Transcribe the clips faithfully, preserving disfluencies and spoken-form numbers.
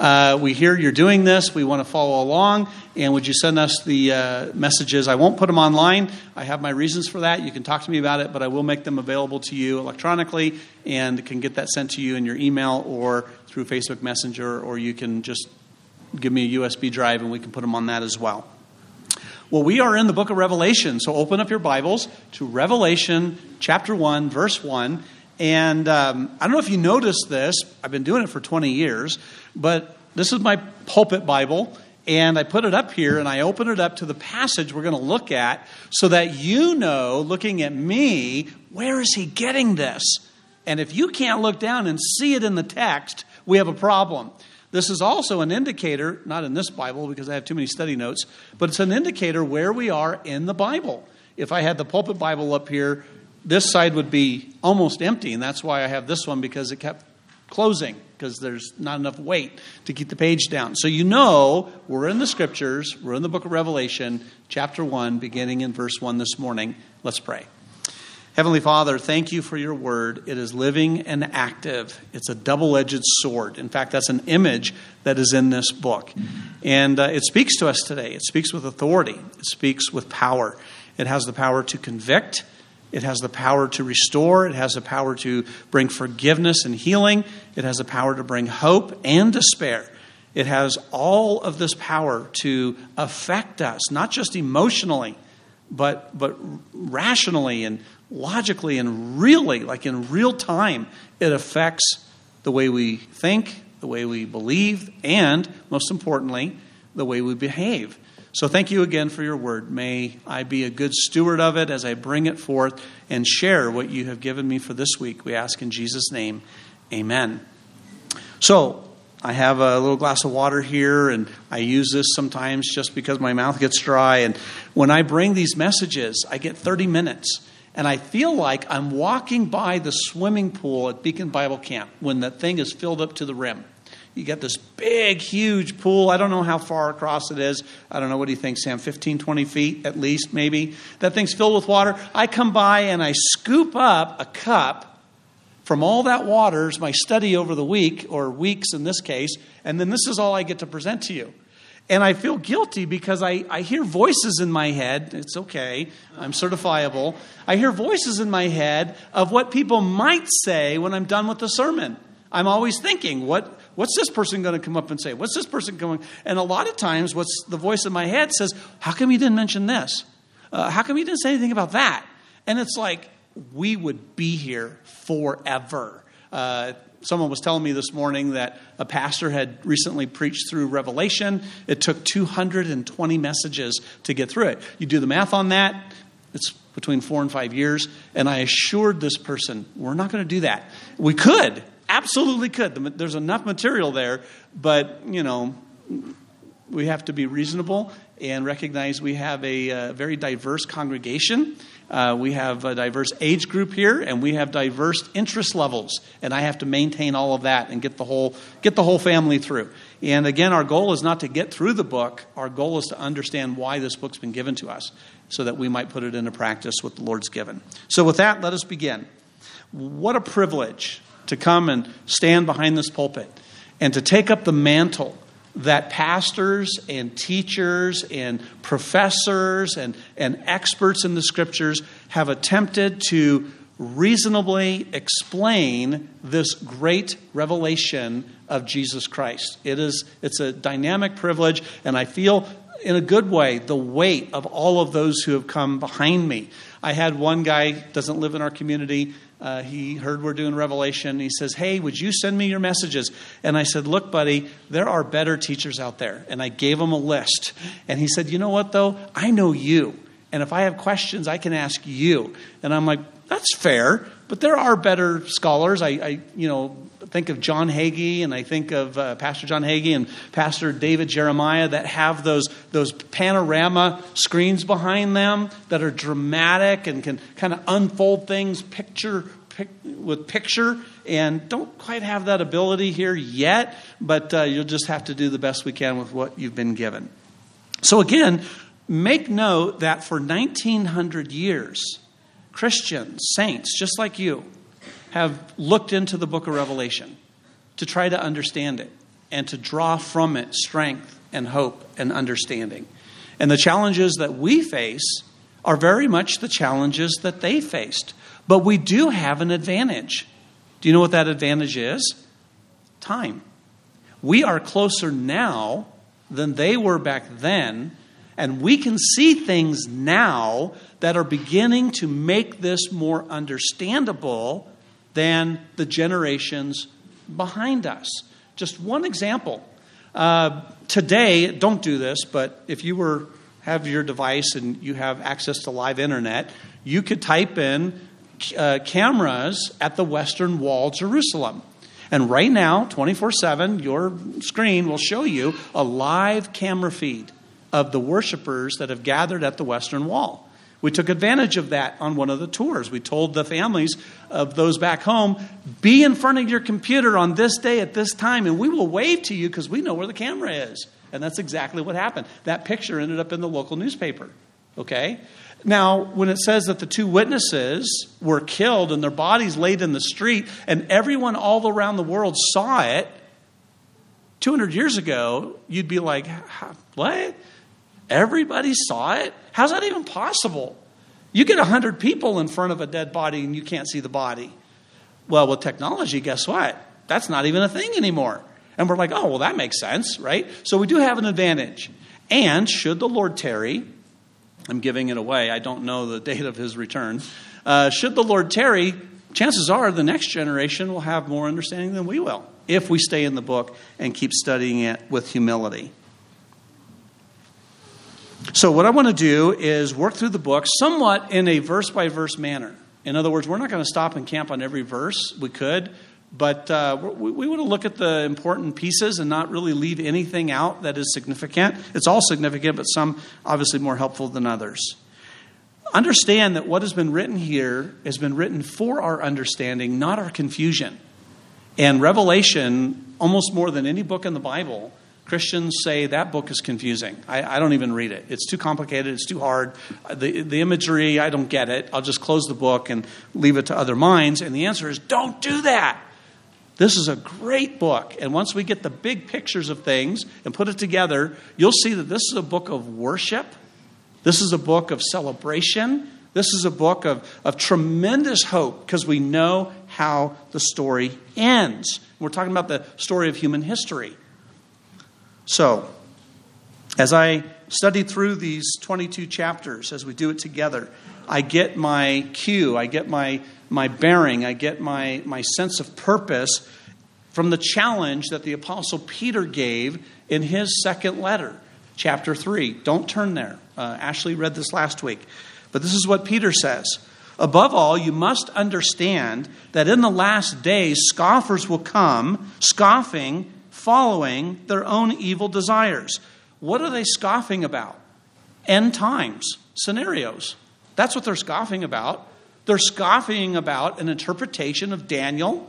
Uh, we hear you're doing this. We want to follow along. And would you send us the uh, messages? I won't put them online. I have my reasons for that. You can talk to me about it, but I will make them available to you electronically and can get that sent to you in your email or through Facebook Messenger, or you can just give me a U S B drive and we can put them on that as well. Well, we are in the book of Revelation, so open up your Bibles to Revelation chapter one, verse one. And um, I don't know if you noticed this. I've been doing it for twenty years, but this is my pulpit Bible, and I put it up here, and I open it up to the passage we're going to look at so that you know, looking at me, where is he getting this? And if you can't look down and see it in the text, we have a problem. This is also an indicator, not in this Bible because I have too many study notes, but it's an indicator where we are in the Bible. If I had the pulpit Bible up here, this side would be almost empty, and that's why I have this one, because it kept closing, because there's not enough weight to keep the page down. So you know we're in the Scriptures, we're in the book of Revelation, chapter one, beginning in verse one this morning. Let's pray. Heavenly Father, thank you for your word. It is living and active. It's a double-edged sword. In fact, that's an image that is in this book. And uh, it speaks to us today. It speaks with authority. It speaks with power. It has the power to convict. It has the power to restore. It has the power to bring forgiveness and healing. It has the power to bring hope and despair. It has all of this power to affect us, not just emotionally, but but rationally and logically and really, like in real time. It affects the way we think, the way we believe, and most importantly, the way we behave. So thank you again for your word. May I be a good steward of it as I bring it forth and share what you have given me for this week. We ask in Jesus' name, amen. So I have a little glass of water here, and I use this sometimes just because my mouth gets dry. And when I bring these messages, I get thirty minutes. And I feel like I'm walking by the swimming pool at Beacon Bible Camp when that thing is filled up to the rim. You get this big, huge pool. I don't know how far across it is. I don't know. What do you think, Sam? fifteen, twenty feet at least, maybe? That thing's filled with water. I come by and I scoop up a cup from all that water, is my study over the week, or weeks in this case, and then this is all I get to present to you. And I feel guilty because I, I hear voices in my head. It's okay. I'm certifiable. I hear voices in my head of what people might say when I'm done with the sermon. I'm always thinking, what what's this person going to come up and say? What's this person going? And a lot of times what's the voice in my head says, how come you didn't mention this? Uh, how come you didn't say anything about that? And it's like, we would be here forever. Uh, someone was telling me this morning that a pastor had recently preached through Revelation. It took two hundred twenty messages to get through it. You do the math on that, it's between four and five years. And I assured this person, we're not going to do that. We could, absolutely could. There's enough material there, but, you know, we have to be reasonable and recognize we have a, a very diverse congregation. Uh, we have a diverse age group here, and we have diverse interest levels, and I have to maintain all of that and get the whole get the whole family through. And again, our goal is not to get through the book. Our goal is to understand why this book's been given to us, so that we might put it into practice what the Lord's given. So with that, let us begin. What a privilege to come and stand behind this pulpit and to take up the mantle that pastors and teachers and professors and, and experts in the Scriptures have attempted to reasonably explain this great revelation of Jesus Christ. It is, it's a dynamic privilege, and I feel in a good way the weight of all of those who have come behind me. I had one guy, doesn't live in our community. Uh, he heard we're doing Revelation. He says, hey, would you send me your messages? And I said, look, buddy, there are better teachers out there. And I gave him a list. And he said, you know what, though? I know you. And if I have questions, I can ask you. And I'm like, that's fair. But there are better scholars. I, I you know, think of John Hagee, and I think of uh, Pastor John Hagee and Pastor David Jeremiah that have those those panorama screens behind them that are dramatic and can kind of unfold things picture pic, with picture, and don't quite have that ability here yet, but uh, you'll just have to do the best we can with what you've been given. So again, make note that for nineteen hundred years, Christians, saints, just like you, have looked into the book of Revelation to try to understand it. and to draw from it strength and hope and understanding. And the challenges that we face are very much the challenges that they faced. But we do have an advantage. Do you know what that advantage is? Time. We are closer now than they were back then, and we can see things now that are beginning to make this more understandable than the generations behind us. Just one example. Uh, today, don't do this, but if you were have your device and you have access to live internet, you could type in uh, cameras at the Western Wall, Jerusalem. And right now, twenty-four seven, your screen will show you a live camera feed of the worshipers that have gathered at the Western Wall. We took advantage of that on one of the tours. We told the families of those back home, be in front of your computer on this day at this time, and we will wave to you because we know where the camera is. And that's exactly what happened. That picture ended up in the local newspaper. Okay? Now, when it says that the two witnesses were killed and their bodies laid in the street, and everyone all around the world saw it, two hundred years ago, you'd be like, what? Everybody saw it? How's that even possible? You get one hundred people in front of a dead body and you can't see the body. Well, with technology, guess what? That's not even a thing anymore. And we're like, oh, well, that makes sense, right? So we do have an advantage. And should the Lord tarry, I'm giving it away. I don't know the date of his return. Uh, should the Lord tarry, chances are the next generation will have more understanding than we will if we stay in the book and keep studying it with humility. So what I want to do is work through the book somewhat in a verse-by-verse manner. In other words, we're not going to stop and camp on every verse. We could. But uh, we, we want to look at the important pieces and not really leave anything out that is significant. It's all significant, but some obviously more helpful than others. Understand that what has been written here has been written for our understanding, not our confusion. And Revelation, almost more than any book in the Bible, Christians say that book is confusing. I, I don't even read it. It's too complicated. It's too hard. The, the imagery, I don't get it. I'll just close the book and leave it to other minds. And the answer is, don't do that. This is a great book. And once we get the big pictures of things and put it together, you'll see that this is a book of worship. This is a book of celebration. This is a book of, of tremendous hope because we know how the story ends. We're talking about the story of human history. So, as I study through these twenty-two chapters, as we do it together, I get my cue, I get my, my bearing, I get my, my sense of purpose from the challenge that the Apostle Peter gave in his second letter, chapter three. Don't turn there. Uh, Ashley read this last week. But this is what Peter says. Above all, you must understand that in the last days, scoffers will come, scoffing, following their own evil desires. What are they scoffing about? End times scenarios. That's what they're scoffing about. They're scoffing about an interpretation of Daniel,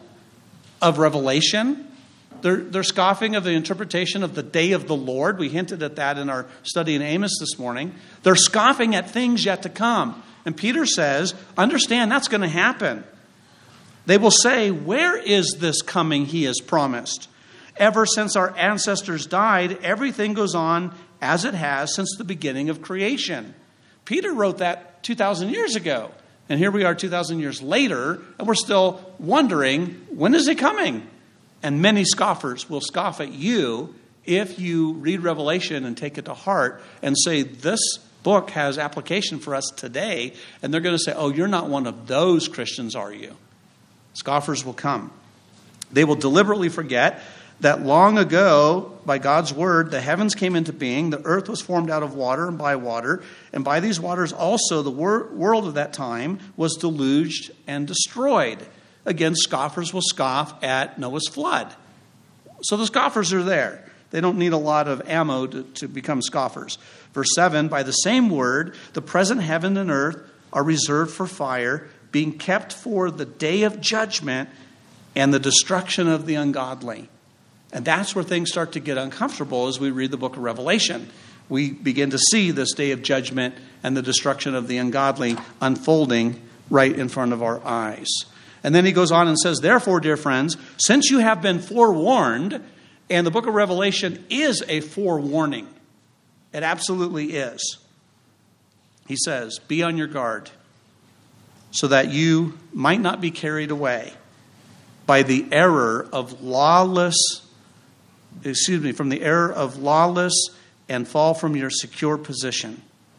of Revelation. They're, they're scoffing of the interpretation of the day of the Lord. We hinted at that in our study in Amos this morning. They're scoffing at things yet to come. And Peter says, understand that's going to happen. They will say, where is this coming he has promised? Ever since our ancestors died, everything goes on as it has since the beginning of creation. Peter wrote that two thousand years ago. And here we are two thousand years later, and we're still wondering, when is it coming? And many scoffers will scoff at you if you read Revelation and take it to heart and say, this book has application for us today. And they're going to say, oh, you're not one of those Christians, are you? Scoffers will come. They will deliberately forget that long ago, by God's word, the heavens came into being, the earth was formed out of water and by water, and by these waters also the wor- world of that time was deluged and destroyed. Again, scoffers will scoff at Noah's flood. So the scoffers are there. They don't need a lot of ammo to, to become scoffers. Verse seven, by the same word, the present heaven and earth are reserved for fire, being kept for the day of judgment and the destruction of the ungodly. And that's where things start to get uncomfortable as we read the book of Revelation. We begin to see this day of judgment and the destruction of the ungodly unfolding right in front of our eyes. And then he goes on and says, therefore, dear friends, since you have been forewarned, And the book of Revelation is a forewarning. It absolutely is. He says, be on your guard so that you might not be carried away by the error of lawless, excuse me, from the error of lawless and fall from your secure position.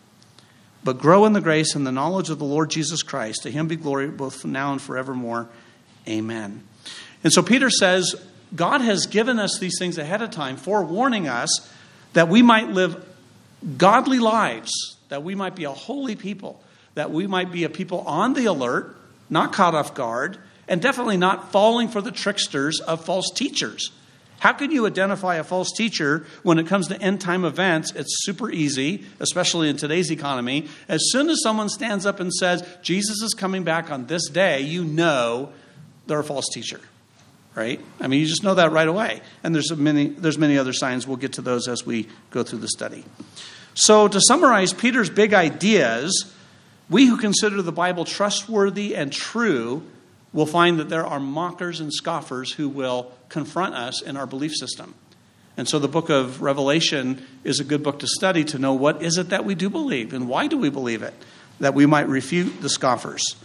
But grow in the grace and the knowledge of the Lord Jesus Christ. To him be glory both now and forevermore. Amen. And so Peter says, God has given us these things ahead of time, forewarning us that we might live godly lives, that we might be a holy people, that we might be a people on the alert, not caught off guard, and definitely not falling for the tricksters of false teachers. How can you identify a false teacher when it comes to end time events? It's super easy, especially in today's economy. As soon as someone stands up and says, Jesus is coming back on this day, you know they're a false teacher. Right? I mean, you just know that right away. And there's many, there's many other signs. We'll get to those as we go through the study. So to summarize Peter's big ideas, we who consider the Bible trustworthy and true will find that there are mockers and scoffers who will confront us in our belief system. And so the book of Revelation is a good book to study to know what is it that we do believe and why do we believe it, that we might refute the scoffers.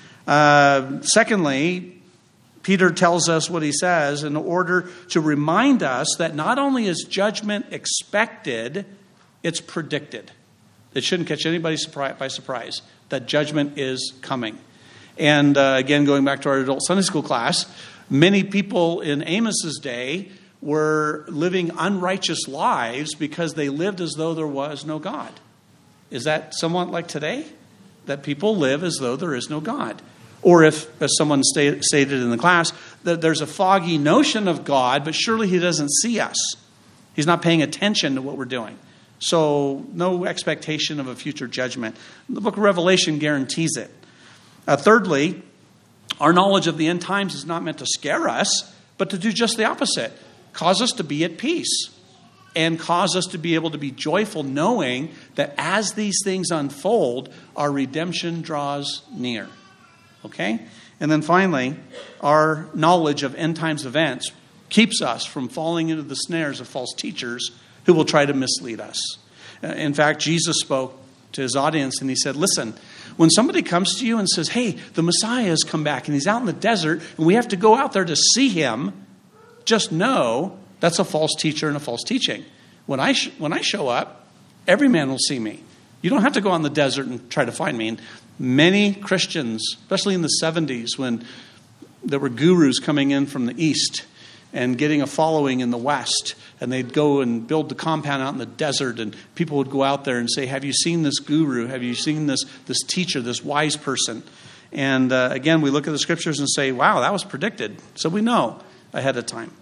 Uh, secondly, Peter tells us what he says in order to remind us that not only is judgment expected, it's predicted. It shouldn't catch anybody by surprise that judgment is coming. And uh, again, going back to our adult Sunday school class, many people in Amos's day were living unrighteous lives because they lived as though there was no God. Is that somewhat like today? That people live as though there is no God. Or if, as someone stated in the class, that there's a foggy notion of God, but surely he doesn't see us. He's not paying attention to what we're doing. So no expectation of a future judgment. The book of Revelation guarantees it. Uh, thirdly, our knowledge of the end times is not meant to scare us, but to do just the opposite. Cause us to be at peace and cause us to be able to be joyful knowing that as these things unfold, our redemption draws near. Okay? And then finally, our knowledge of end times events keeps us from falling into the snares of false teachers who will try to mislead us. In fact, Jesus spoke to his audience and he said, listen, when somebody comes to you and says, hey, the Messiah has come back and he's out in the desert and we have to go out there to see him, just know that's a false teacher and a false teaching. When I sh- when I show up, every man will see me. You don't have to go on the desert and try to find me. And many Christians, especially in the seventies, when there were gurus coming in from the east and getting a following in the west, and they'd go and build the compound out in the desert, and people would go out there and say, have you seen this guru? Have you seen this this teacher, this wise person? And uh, again, we look at the scriptures and say, wow, that was predicted. So we know ahead of time.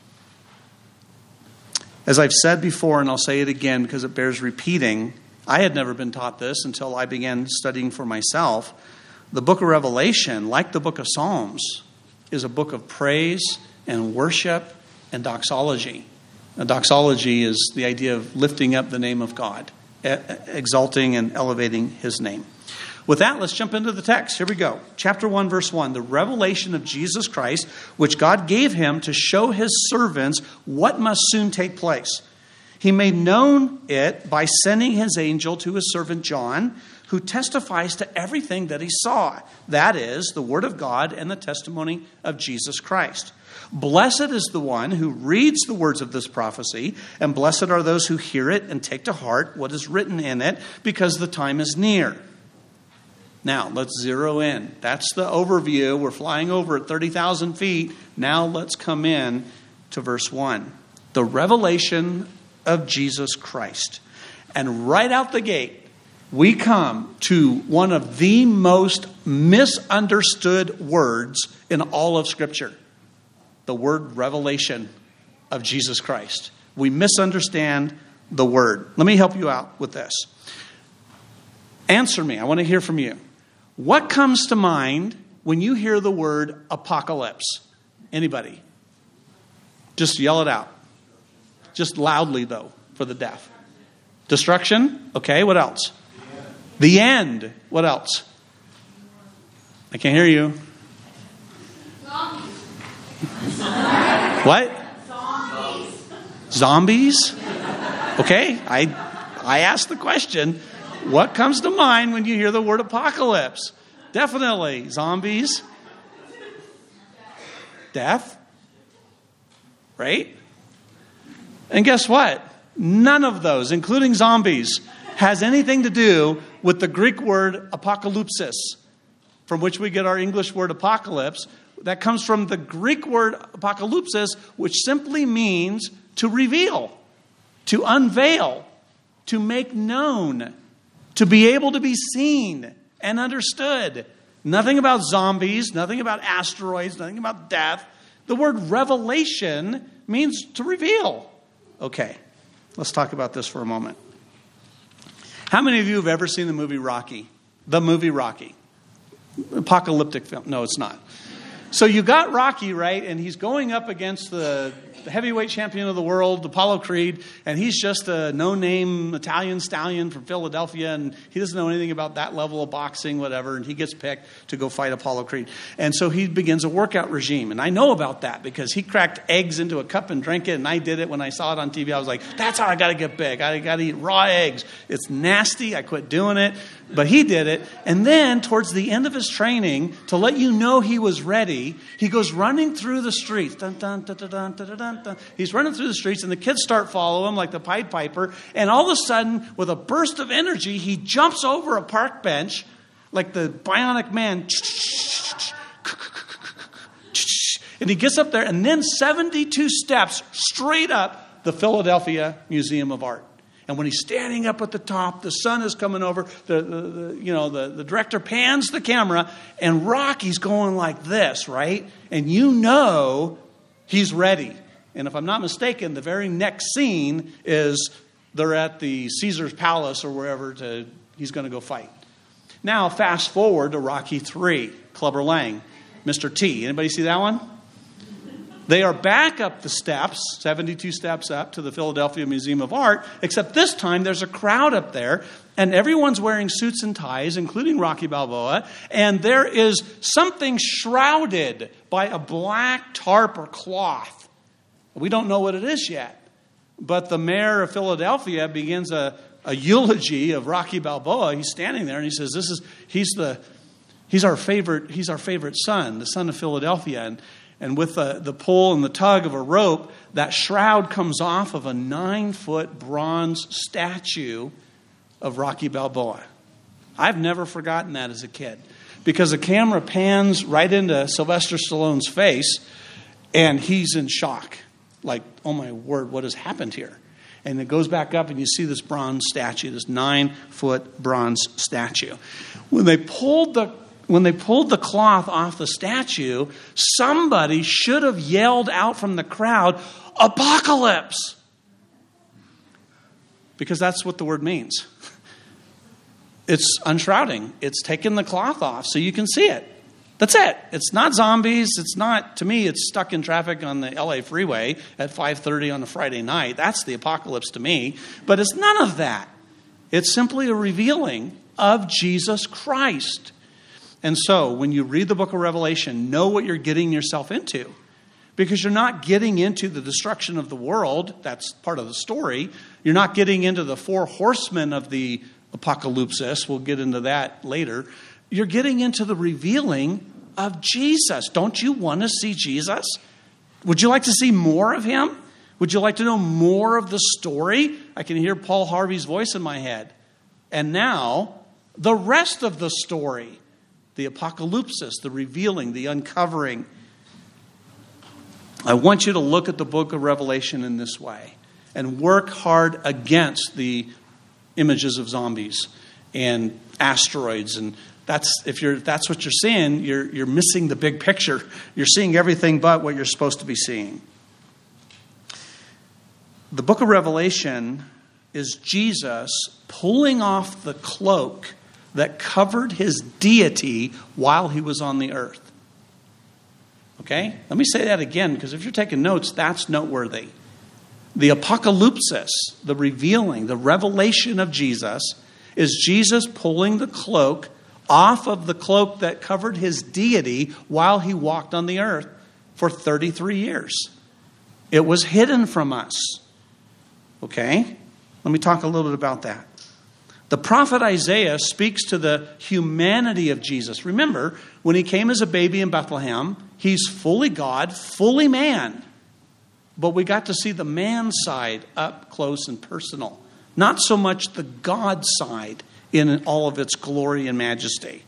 As I've said before, and I'll say it again because it bears repeating, I had never been taught this until I began studying for myself. The book of Revelation, like the book of Psalms, is a book of praise and worship and doxology. A doxology is the idea of lifting up the name of God, exalting and elevating his name. With that, let's jump into the text. Here we go. Chapter one, verse one. The revelation of Jesus Christ, which God gave him to show his servants what must soon take place. He made known it by sending his angel to his servant John, who testifies to everything that he saw. That is, the word of God and the testimony of Jesus Christ. Blessed is the one who reads the words of this prophecy, and blessed are those who hear it and take to heart what is written in it, because the time is near. Now, let's zero in. That's the overview. We're flying over at thirty thousand feet. Now let's come in to verse one. The revelation of Jesus Christ. And right out the gate, we come to one of the most misunderstood words in all of Scripture. The word revelation of Jesus Christ. We misunderstand the word. Let me help you out with this. Answer me. I want to hear from you. What comes to mind when you hear the word apocalypse? Anybody? Just yell it out. Just loudly, though, for the deaf. Destruction? Okay, what else? The end. What else? I can't hear you. Zombies. What? Zombies. Zombies? Okay, I I asked the question, what comes to mind when you hear the word apocalypse? Definitely zombies. Death. Right? And guess what? None of those, including zombies, has anything to do with the Greek word apocalypsis, from which we get our English word apocalypse. That comes from the Greek word apocalypsis, which simply means to reveal, to unveil, to make known, to be able to be seen and understood. Nothing about zombies, nothing about asteroids, nothing about death. The word revelation means to reveal. Okay, let's talk about this for a moment. How many of you have ever seen the movie Rocky? The movie Rocky. Apocalyptic film. No, it's not. So you got Rocky, right? And he's going up against the, the heavyweight champion of the world, Apollo Creed. And he's just a no-name Italian stallion from Philadelphia. And he doesn't know anything about that level of boxing, whatever. And he gets picked to go fight Apollo Creed. And so he begins a workout regime. And I know about that because he cracked eggs into a cup and drank it. And I did it when I saw it on T V. I was like, that's how I got to get big. I got to eat raw eggs. It's nasty. I quit doing it. But he did it. And then towards the end of his training, to let you know he was ready, he goes running through the streets. Dun, dun, dun, dun, dun, dun, dun, dun. He's running through the streets, and the kids start following him like the Pied Piper. And all of a sudden, with a burst of energy, he jumps over a park bench like the Bionic Man. And he gets up there, and then seventy-two steps straight up the Philadelphia Museum of Art. And when he's standing up at the top, the sun is coming over. The, the, the you know the, the director pans the camera, and Rocky's going like this, right? And you know he's ready. And if I'm not mistaken, the very next scene is they're at the Caesar's Palace or wherever to he's going to go fight. Now, fast forward to Rocky three, Clubber Lang, Mister T. Anybody see that one? They are back up the steps, seventy-two steps up to the Philadelphia Museum of Art, except this time there's a crowd up there, and everyone's wearing suits and ties, including Rocky Balboa, and there is something shrouded by a black tarp or cloth. We don't know what it is yet, but the mayor of Philadelphia begins a, a eulogy of Rocky Balboa. He's standing there, and he says, "This is he's the he's our favorite he's our favorite son, the son of Philadelphia." And And with the, the pull and the tug of a rope, that shroud comes off of a nine-foot bronze statue of Rocky Balboa. I've never forgotten that as a kid because the camera pans right into Sylvester Stallone's face, and he's in shock. Like, oh my word, what has happened here? And it goes back up, and you see this bronze statue, this nine-foot bronze statue. When they pulled the When they pulled the cloth off the statue, somebody should have yelled out from the crowd, "Apocalypse!" Because that's what the word means. It's unshrouding. It's taking the cloth off so you can see it. That's it. It's not zombies. It's not, to me, it's stuck in traffic on the L A freeway at five thirty on a Friday night. That's the apocalypse to me. But it's none of that. It's simply a revealing of Jesus Christ. And so, when you read the book of Revelation, know what you're getting yourself into. Because you're not getting into the destruction of the world. That's part of the story. You're not getting into the four horsemen of the apocalypsis. We'll get into that later. You're getting into the revealing of Jesus. Don't you want to see Jesus? Would you like to see more of him? Would you like to know more of the story? I can hear Paul Harvey's voice in my head. And now, the rest of the story. The apocalypsis, the revealing, the uncovering. I want you to look at the book of Revelation in this way and work hard against the images of zombies and asteroids. And that's if you're if that's what you're seeing, you're you're missing the big picture. You're seeing everything but what you're supposed to be seeing. The book of Revelation is Jesus pulling off the cloak that covered his deity while he was on the earth. Okay? Let me say that again, because if you're taking notes, that's noteworthy. The apocalypsis, the revealing, the revelation of Jesus, is Jesus pulling the cloak off of the cloak that covered his deity while he walked on the earth for thirty-three years. It was hidden from us. Okay? Let me talk a little bit about that. The prophet Isaiah speaks to the humanity of Jesus. Remember, when he came as a baby in Bethlehem, he's fully God, fully man. But we got to see the man side up close and personal. Not so much the God side in all of its glory and majesty.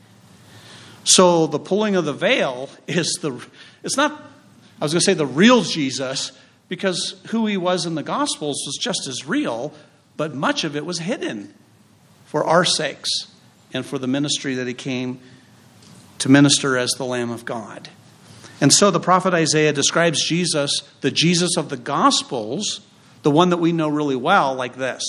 So the pulling of the veil is the, it's not, I was going to say the real Jesus, because who he was in the Gospels was just as real, but much of it was hidden for our sakes and for the ministry that he came to minister as the Lamb of God. And so the prophet Isaiah describes Jesus, the Jesus of the Gospels, the one that we know really well, like this.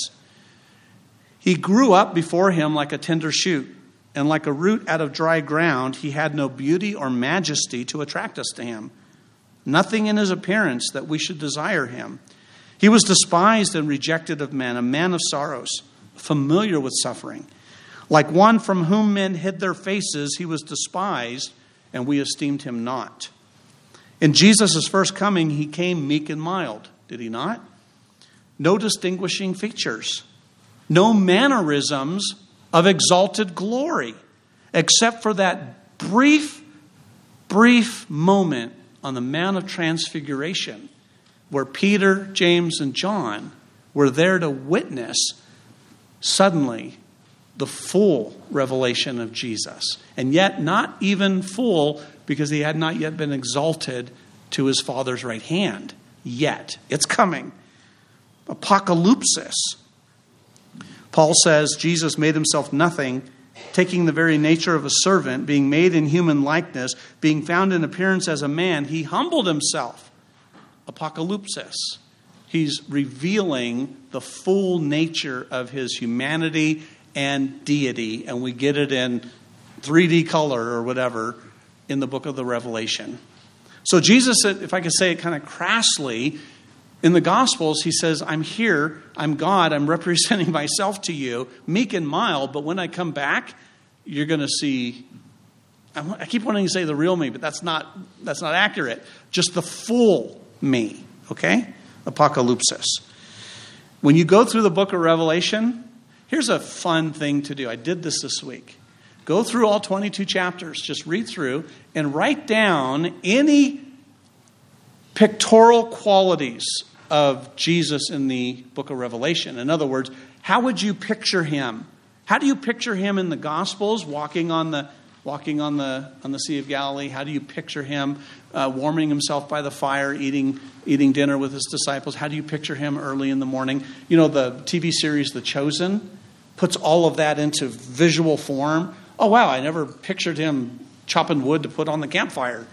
He grew up before him like a tender shoot, and like a root out of dry ground, he had no beauty or majesty to attract us to him. Nothing in his appearance that we should desire him. He was despised and rejected of men, a man of sorrows, familiar with suffering. Like one from whom men hid their faces, he was despised, and we esteemed him not. In Jesus' first coming, he came meek and mild, did he not? No distinguishing features. No mannerisms of exalted glory, except for that brief, brief moment on the Mount of Transfiguration, where Peter, James, and John were there to witness suddenly the full revelation of Jesus. And yet not even full, because he had not yet been exalted to his Father's right hand. Yet. It's coming. Apocalypsis. Paul says Jesus made himself nothing, taking the very nature of a servant, being made in human likeness, being found in appearance as a man. He humbled himself. Apocalypsis. He's revealing the full nature of his humanity and deity, and we get it in three D color or whatever in the book of the Revelation. So Jesus, if I could say it kind of crassly, in the Gospels, he says, I'm here, I'm God, I'm representing myself to you, meek and mild, but when I come back, you're going to see, I keep wanting to say the real me, but that's not, that's not accurate. Just the full me, okay? Apocalypsis. When you go through the book of Revelation, here's a fun thing to do. I did this this week. Go through all twenty-two chapters, just read through, and write down any pictorial qualities of Jesus in the book of Revelation. In other words, how would you picture him? How do you picture him in the Gospels, walking on the walking on the on the Sea of Galilee? How do you picture him uh, warming himself by the fire, eating eating dinner with his disciples? How do you picture him early in the morning? You know, the T V series The Chosen puts all of that into visual form. Oh, wow, I never pictured him chopping wood to put on the campfire.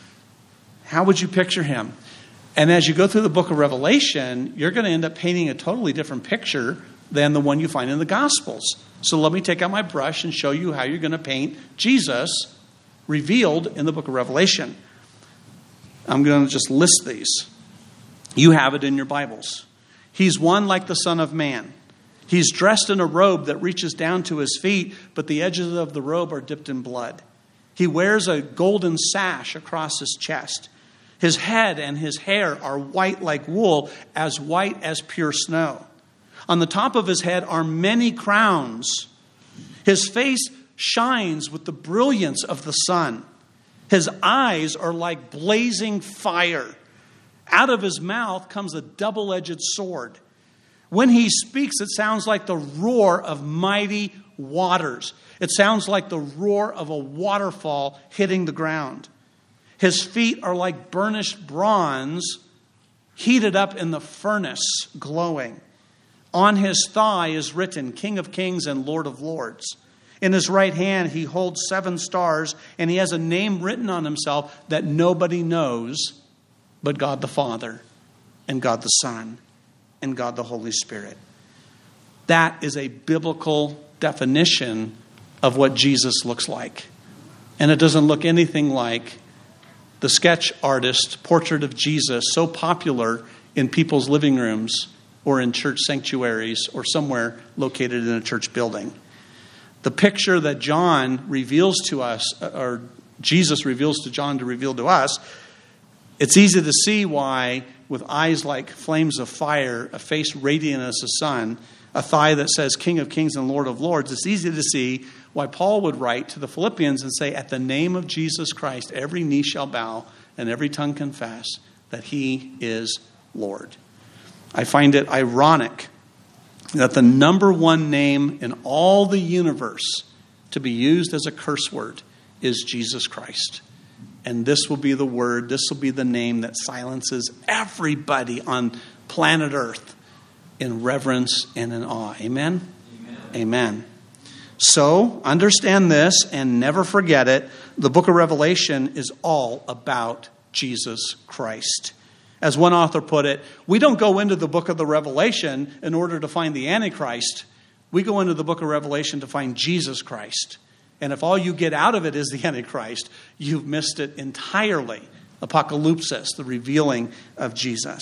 How would you picture him? And as you go through the book of Revelation, you're going to end up painting a totally different picture than the one you find in the Gospels. So let me take out my brush and show you how you're going to paint Jesus revealed in the book of Revelation. I'm going to just list these. You have it in your Bibles. He's one like the Son of Man. He's dressed in a robe that reaches down to his feet, but the edges of the robe are dipped in blood. He wears a golden sash across his chest. His head and his hair are white like wool, as white as pure snow. On the top of his head are many crowns. His face shines with the brilliance of the sun. His eyes are like blazing fire. Out of his mouth comes a double-edged sword. When he speaks, it sounds like the roar of mighty waters. It sounds like the roar of a waterfall hitting the ground. His feet are like burnished bronze, heated up in the furnace, glowing. On his thigh is written, King of Kings and Lord of Lords. In his right hand he holds seven stars, and he has a name written on himself that nobody knows but God the Father and God the Son and God the Holy Spirit. That is a biblical definition of what Jesus looks like. And it doesn't look anything like the sketch artist portrait of Jesus, so popular in people's living rooms or in church sanctuaries or somewhere located in a church building. The picture that John reveals to us, or Jesus reveals to John to reveal to us, it's easy to see why with eyes like flames of fire, a face radiant as the sun, a thigh that says King of Kings and Lord of Lords, it's easy to see why Paul would write to the Philippians and say, at the name of Jesus Christ, every knee shall bow and every tongue confess that he is Lord. I find it ironic that the number one name in all the universe to be used as a curse word is Jesus Christ. And this will be the word, this will be the name that silences everybody on planet Earth in reverence and in awe. Amen? Amen. Amen. So, understand this and never forget it. The book of Revelation is all about Jesus Christ. As one author put it, we don't go into the book of the Revelation in order to find the Antichrist. We go into the book of Revelation to find Jesus Christ. And if all you get out of it is the Antichrist, you've missed it entirely. Apocalypsis, the revealing of Jesus.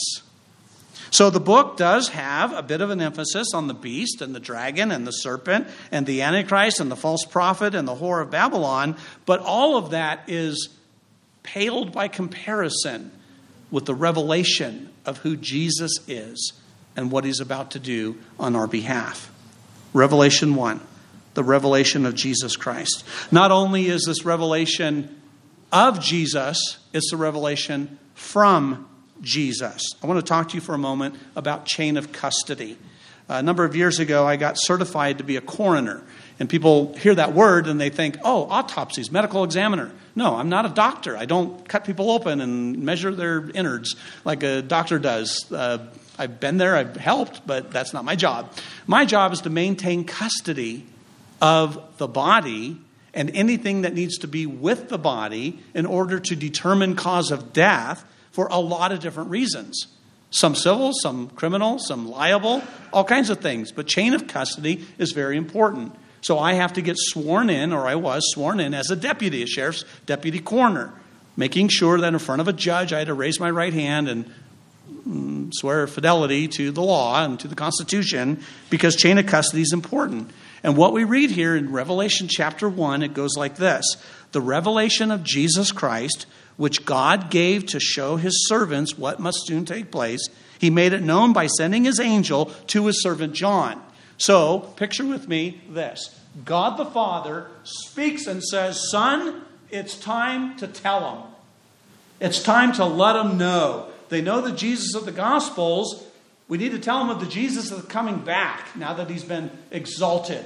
So the book does have a bit of an emphasis on the beast and the dragon and the serpent and the Antichrist and the false prophet and the whore of Babylon. But all of that is paled by comparison with the revelation of who Jesus is and what he's about to do on our behalf. Revelation one, the revelation of Jesus Christ. Not only is this revelation of Jesus, it's the revelation from Jesus. I want to talk to you for a moment about chain of custody. A number of years ago, I got certified to be a coroner. And people hear that word and they think, oh, autopsies, medical examiner. No, I'm not a doctor. I don't cut people open and measure their innards like a doctor does. Uh, I've been there, I've helped, but that's not my job. My job is to maintain custody of the body and anything that needs to be with the body in order to determine cause of death for a lot of different reasons. Some civil, some criminal, some liable, all kinds of things. But chain of custody is very important. So I have to get sworn in, or I was sworn in as a deputy, a sheriff's deputy coroner, making sure that in front of a judge I had to raise my right hand and mm, swear fidelity to the law and to the Constitution, because chain of custody is important. And what we read here in Revelation chapter one, it goes like this. The revelation of Jesus Christ, which God gave to show his servants what must soon take place, he made it known by sending his angel to his servant John. So, picture with me this. God the Father speaks and says, son, it's time to tell them. It's time to let them know. They know the Jesus of the Gospels. We need to tell them of the Jesus that's coming back now that he's been exalted.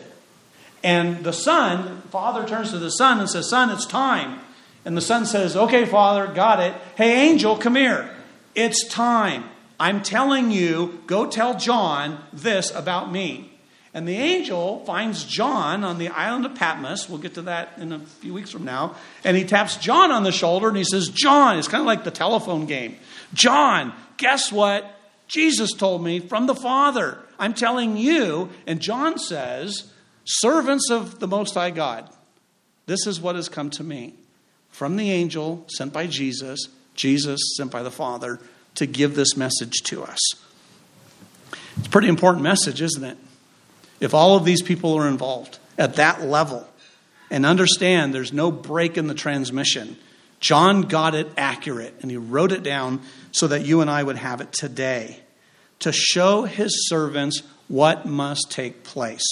And the Son, Father turns to the Son and says, son, it's time. And the Son says, okay, Father, got it. Hey, angel, come here. It's time. I'm telling you, go tell John this about me. And the angel finds John on the island of Patmos. We'll get to that in a few weeks from now. And he taps John on the shoulder and he says, John, it's kind of like the telephone game. John, guess what? Jesus told me from the Father. I'm telling you. And John says, servants of the Most High God, this is what has come to me. From the angel sent by Jesus, Jesus sent by the Father to give this message to us. It's a pretty important message, isn't it? If all of these people are involved at that level and understand there's no break in the transmission, John got it accurate and he wrote it down so that you and I would have it today to show his servants what must take place.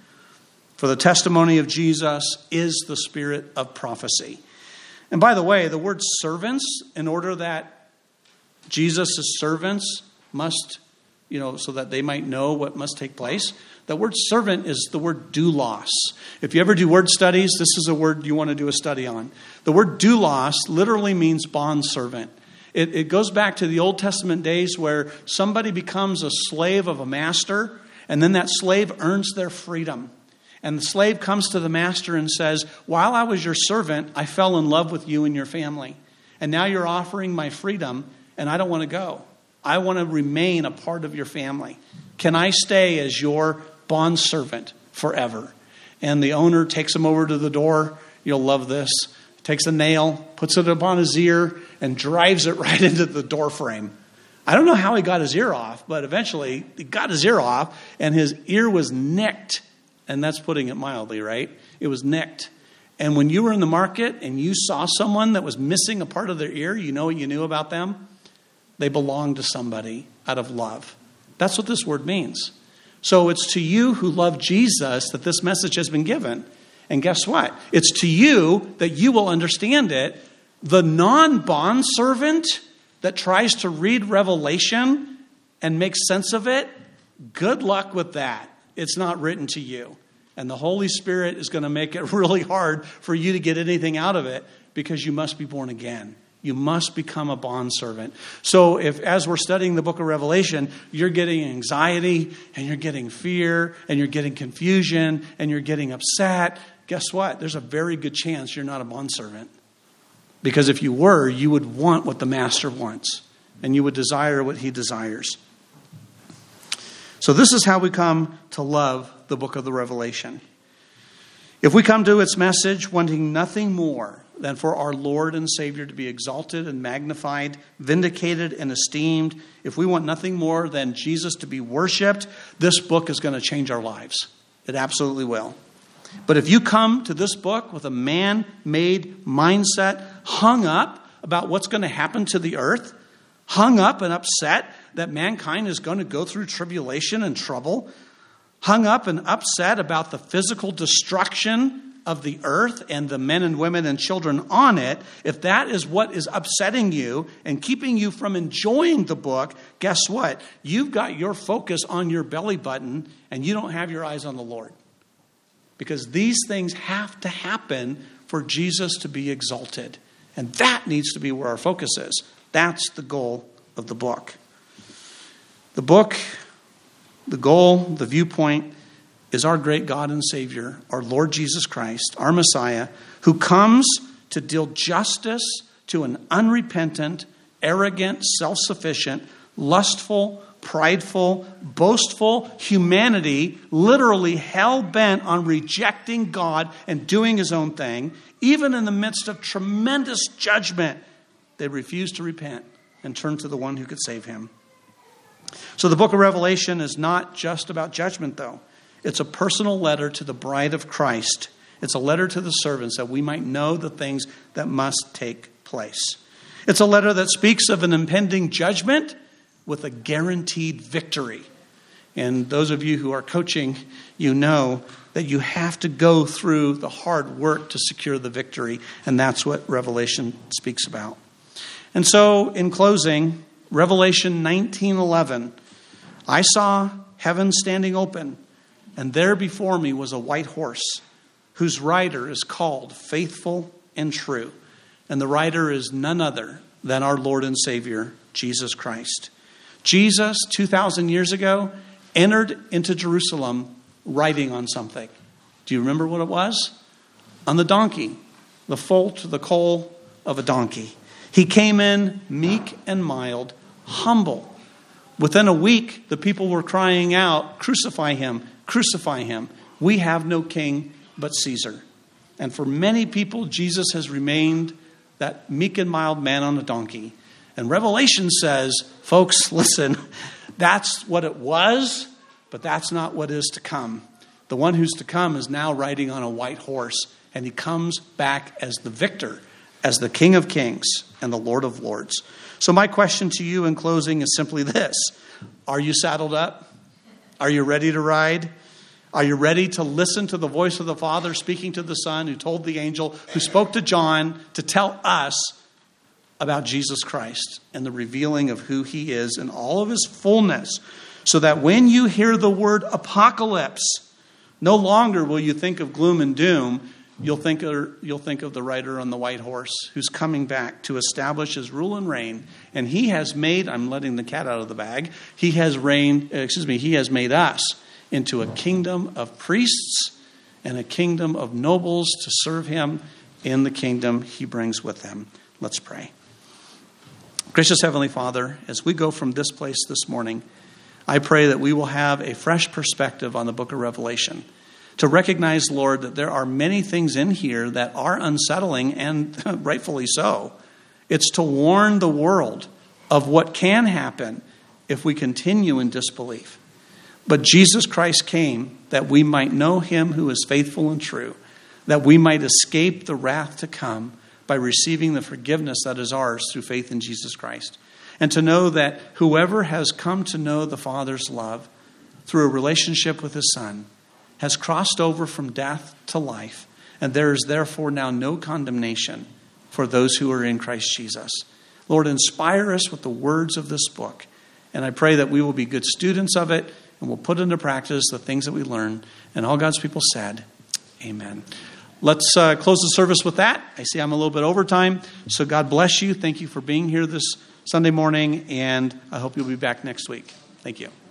For the testimony of Jesus is the spirit of prophecy. And by the way, the word servants, in order that Jesus' servants must, you know, so that they might know what must take place, the word servant is the word doulos. If you ever do word studies, this is a word you want to do a study on. The word doulos literally means bondservant. It, it goes back to the Old Testament days where somebody becomes a slave of a master, and then that slave earns their freedom. And the slave comes to the master and says, while I was your servant, I fell in love with you and your family. And now you're offering my freedom, and I don't want to go. I want to remain a part of your family. Can I stay as your bondservant forever? And the owner takes him over to the door. You'll love this. Takes a nail, puts it upon his ear, and drives it right into the door frame. I don't know how he got his ear off, but eventually he got his ear off, and his ear was nicked. And that's putting it mildly, right? It was nicked. And when you were in the market and you saw someone that was missing a part of their ear, you know what you knew about them? They belong to somebody out of love. That's what this word means. So it's to you who love Jesus that this message has been given. And guess what? It's to you that you will understand it. The non-bond servant that tries to read Revelation and make sense of it, good luck with that. It's not written to you. And the Holy Spirit is going to make it really hard for you to get anything out of it because you must be born again. You must become a bondservant. So if, as we're studying the book of Revelation, you're getting anxiety and you're getting fear and you're getting confusion and you're getting upset, guess what? There's a very good chance you're not a bondservant. Because if you were, you would want what the master wants and you would desire what he desires. So this is how we come to love the book of the Revelation. If we come to its message wanting nothing more than for our Lord and Savior to be exalted and magnified, vindicated and esteemed, if we want nothing more than Jesus to be worshiped, this book is going to change our lives. It absolutely will. But if you come to this book with a man-made mindset, hung up about what's going to happen to the earth, hung up and upset that mankind is going to go through tribulation and trouble, hung up and upset about the physical destruction of the earth and the men and women and children on it, if that is what is upsetting you and keeping you from enjoying the book, guess what? You've got your focus on your belly button and you don't have your eyes on the Lord. Because these things have to happen for Jesus to be exalted. And that needs to be where our focus is. That's the goal of the book. The book, the goal, the viewpoint is our great God and Savior, our Lord Jesus Christ, our Messiah, who comes to deal justice to an unrepentant, arrogant, self-sufficient, lustful, prideful, boastful humanity, literally hell-bent on rejecting God and doing his own thing. Even in the midst of tremendous judgment, they refuse to repent and turn to the one who could save him. So the book of Revelation is not just about judgment, though. It's a personal letter to the bride of Christ. It's a letter to the servants that we might know the things that must take place. It's a letter that speaks of an impending judgment with a guaranteed victory. And those of you who are coaching, you know that you have to go through the hard work to secure the victory. And that's what Revelation speaks about. And so, in closing, Revelation nineteen eleven, I saw heaven standing open, and there before me was a white horse, whose rider is called Faithful and True. And the rider is none other than our Lord and Savior, Jesus Christ. Jesus, two thousand years ago, entered into Jerusalem riding on something. Do you remember what it was? On the donkey, the foal, the coal of a donkey. He came in meek and mild, humble. Within a week, the people were crying out, "Crucify him, crucify him. We have no king but Caesar." And for many people, Jesus has remained that meek and mild man on a donkey. And Revelation says, folks, listen, that's what it was, but that's not what is to come. The one who's to come is now riding on a white horse, and he comes back as the victor, as the King of Kings and the Lord of Lords. So my question to you in closing is simply this. Are you saddled up? Are you ready to ride? Are you ready to listen to the voice of the Father speaking to the Son, who told the angel, who spoke to John to tell us about Jesus Christ and the revealing of who he is in all of his fullness, so that when you hear the word apocalypse, no longer will you think of gloom and doom. You'll think of, you'll think of the rider on the white horse who's coming back to establish his rule and reign. And he has made, I'm letting the cat out of the bag, he has reigned, excuse me, he has made us into a kingdom of priests and a kingdom of nobles to serve him in the kingdom he brings with him. Let's pray. Gracious Heavenly Father, as we go from this place this morning, I pray that we will have a fresh perspective on the book of Revelation. To recognize, Lord, that there are many things in here that are unsettling, and rightfully so. It's to warn the world of what can happen if we continue in disbelief. But Jesus Christ came that we might know him who is faithful and true, that we might escape the wrath to come by receiving the forgiveness that is ours through faith in Jesus Christ. And to know that whoever has come to know the Father's love through a relationship with his Son has crossed over from death to life. And there is therefore now no condemnation for those who are in Christ Jesus. Lord, inspire us with the words of this book. And I pray that we will be good students of it and we'll put into practice the things that we learn. And all God's people said, amen. Let's uh, close the service with that. I see I'm a little bit over time. So God bless you. Thank you for being here this Sunday morning. And I hope you'll be back next week. Thank you.